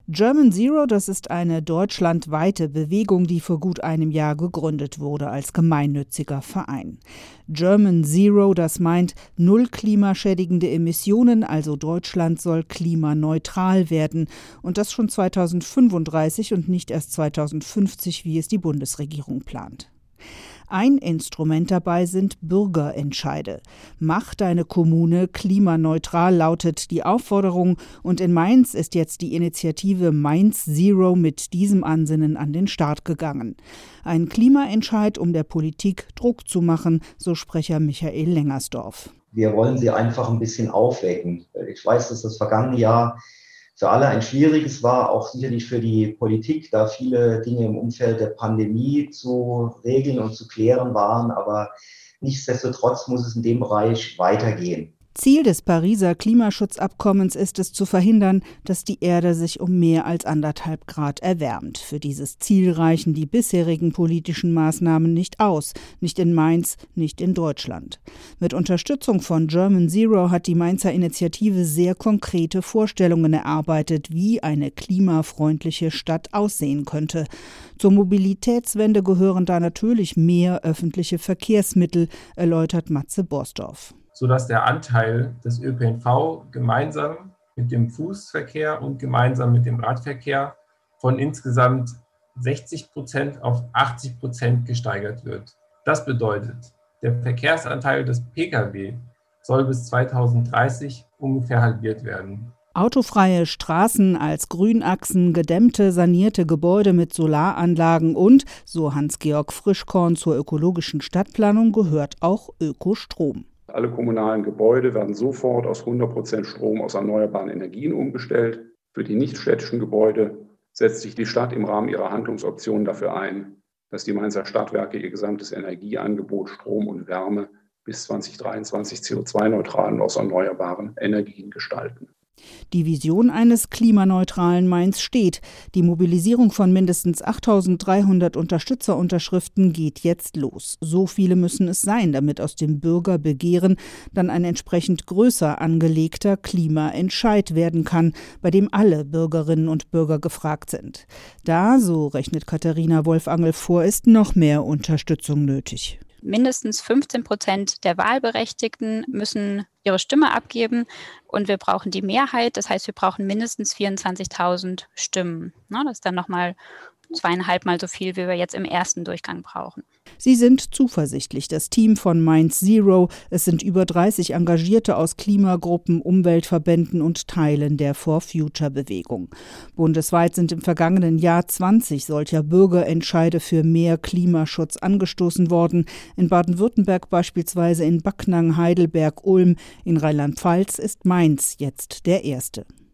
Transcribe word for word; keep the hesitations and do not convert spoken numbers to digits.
German Zero, das ist eine deutschlandweite Bewegung, die vor gut einem Jahr gegründet wurde als gemeinnütziger Verein. German Zero, das meint null klimaschädigende Emissionen, also Deutschland soll klimaneutral werden. Und das schon zweitausendfünfunddreißig und nicht erst zweitausendfünfzig, wie es die Bundesregierung plant. Ein Instrument dabei sind Bürgerentscheide. Mach deine Kommune klimaneutral, lautet die Aufforderung. Und in Mainz ist jetzt die Initiative Mainz Zero mit diesem Ansinnen an den Start gegangen. Ein Klimaentscheid, um der Politik Druck zu machen, so Sprecher Michael Lengersdorf. Wir wollen sie einfach ein bisschen aufwecken. Ich weiß, dass das vergangene Jahr für alle ein schwieriges war, auch sicherlich für die Politik, da viele Dinge im Umfeld der Pandemie zu regeln und zu klären waren. Aber nichtsdestotrotz muss es in dem Bereich weitergehen. Ziel des Pariser Klimaschutzabkommens ist es zu verhindern, dass die Erde sich um mehr als anderthalb Grad erwärmt. Für dieses Ziel reichen die bisherigen politischen Maßnahmen nicht aus, nicht in Mainz, nicht in Deutschland. Mit Unterstützung von German Zero hat die Mainzer Initiative sehr konkrete Vorstellungen erarbeitet, wie eine klimafreundliche Stadt aussehen könnte. Zur Mobilitätswende gehören da natürlich mehr öffentliche Verkehrsmittel, erläutert Matze Borsdorf. Sodass der Anteil des Ö P N V gemeinsam mit dem Fußverkehr und gemeinsam mit dem Radverkehr von insgesamt sechzig Prozent auf achtzig Prozent gesteigert wird. Das bedeutet, der Verkehrsanteil des Pkw soll bis zweitausenddreißig ungefähr halbiert werden. Autofreie Straßen als Grünachsen, gedämmte, sanierte Gebäude mit Solaranlagen und, so Hans-Georg Frischkorn zur ökologischen Stadtplanung, gehört auch Ökostrom. Alle kommunalen Gebäude werden sofort aus hundert Prozent Strom aus erneuerbaren Energien umgestellt. Für die nichtstädtischen Gebäude setzt sich die Stadt im Rahmen ihrer Handlungsoptionen dafür ein, dass die Mainzer Stadtwerke ihr gesamtes Energieangebot Strom und Wärme bis zweitausenddreiundzwanzig C O zwei neutral und aus erneuerbaren Energien gestalten. Die Vision eines klimaneutralen Mainz steht. Die Mobilisierung von mindestens achttausenddreihundert Unterstützerunterschriften geht jetzt los. So viele müssen es sein, damit aus dem Bürgerbegehren dann ein entsprechend größer angelegter Klimaentscheid werden kann, bei dem alle Bürgerinnen und Bürger gefragt sind. Da, so rechnet Katharina Wolfangel vor, ist noch mehr Unterstützung nötig. Mindestens fünfzehn Prozent der Wahlberechtigten müssen ihre Stimme abgeben und wir brauchen die Mehrheit. Das heißt, wir brauchen mindestens vierundzwanzigtausend Stimmen. Das ist dann nochmal zweieinhalb Mal so viel, wie wir jetzt im ersten Durchgang brauchen. Sie sind zuversichtlich, das Team von Mainz Zero. Es sind über dreißig Engagierte aus Klimagruppen, Umweltverbänden und Teilen der For Future-Bewegung. Bundesweit sind im vergangenen Jahr zwanzig solcher Bürgerentscheide für mehr Klimaschutz angestoßen worden. In Baden-Württemberg beispielsweise, in Backnang, Heidelberg, Ulm. In Rheinland-Pfalz ist Mainz jetzt der erste.